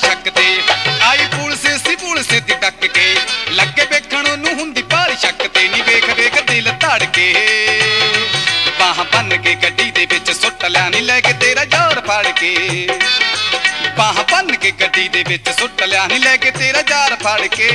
छक ते आई पुलिस सी पुलिस दी टक के लगे वेखण ओनू हुंदी भारी शक ते नी वेख वेख दिल धड़के बाह बन के गड्डी दे विच सुट लिया नी लैके तेरा जार फड़ के बाह बन के गड्डी दे विच सुट लिया नी लैके तेरा जार फड़ के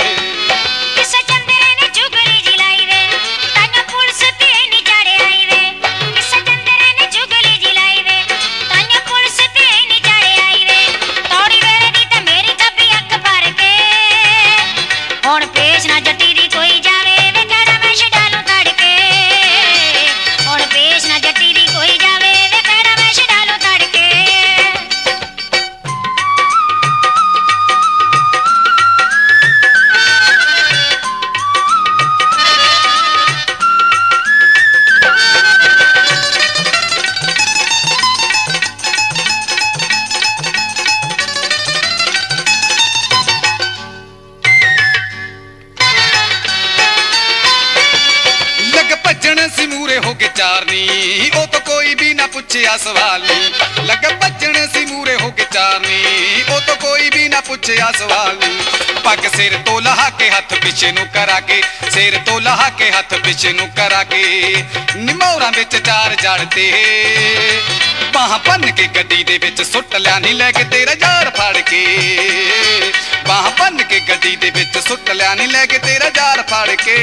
मूरे हो के चारनी ओ तो कोई भी ना पूछया सवाल नी लगे भजन सी मूरे हो के चारनी ओ तो कोई भी ना पूछया सवाल नी पग सिर तो लहा के हाथ पिछे नू करा के सिर तो लहा के हाथ पिछे नू करा के निमौरा विच चार जड़ते बाह बन के गड्डी दे विच सुट लिया नी लैके तेरा जार फड़ के बाह बन के गड्डी दे विच सुट लिया नी लैके तेरा जार फड़ के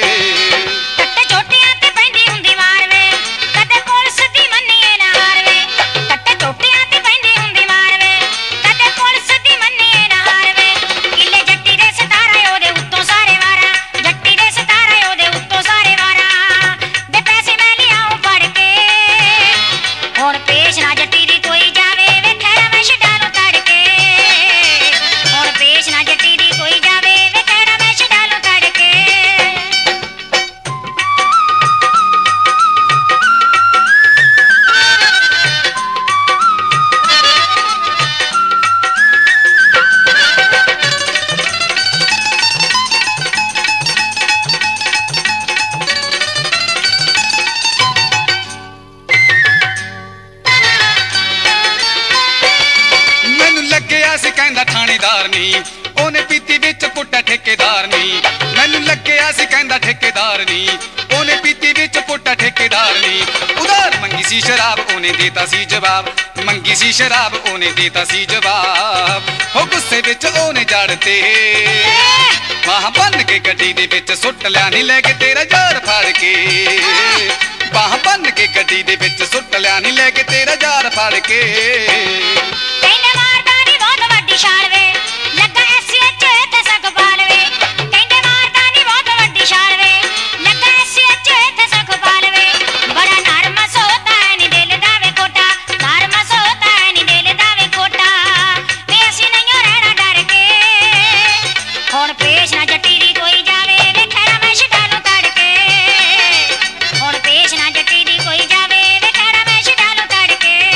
कहंदा थानेदार नी ओने पीती विच पुट्टा ठेकेदार नी मैनू लग्या सी कहंदा ठेकेदार नी ओने पीती विच पुट्टा ठेकेदार नी उधार मंगी सी शराब ओने देता सी जवाब मंगी सी शराब ओने देता सी जवाब हो गुस्से विच ओने जड़ते बाह बन के गड्डी दे विच सुट लिया नी लैके तेरा जार फड़ के बाह बन के गड्डी दे विच सुट लिया नी लैके तेरा जार फड़ के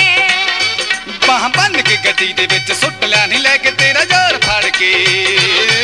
गड्डी दे विच सुट लिया नी लैके तेरा जार फड़ के।